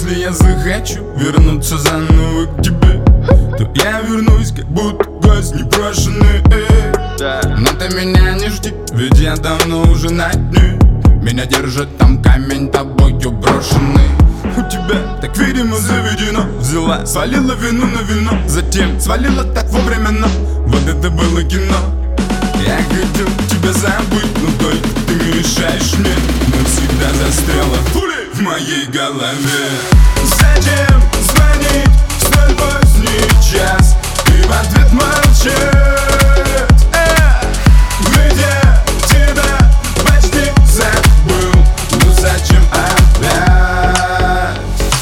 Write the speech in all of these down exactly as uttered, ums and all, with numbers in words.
Если я захочу вернуться заново к тебе, то я вернусь, как будто гость непрошенный. Но ты меня не жди, ведь я давно уже на дне. Меня держит там камень, тобою брошенный. У тебя так, видимо, заведено. Взяла, свалила вину на вино, затем свалила так вовремя, но вот это было кино. Я хотел тебя забыть, но только ты мешаешь мне. Навсегда застряла пуля в моей голове. Зачем звонить в столь поздний час и в ответ молчать? Эх, ведь я тебя почти забыл, ну зачем опять?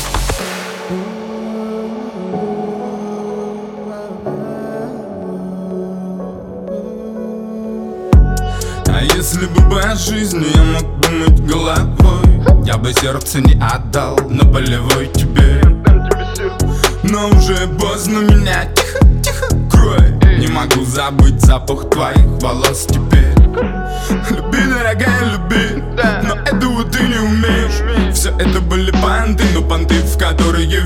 А если бы по жизни я мог думать головой, я бы сердце не отдал на болевой тебе. Но уже поздно, меня тихо, тихо крой. Не могу забыть запах твоих волос теперь. Люби, дорогая, люби, но этого ты не умеешь. Все это были понты, но понты, в которые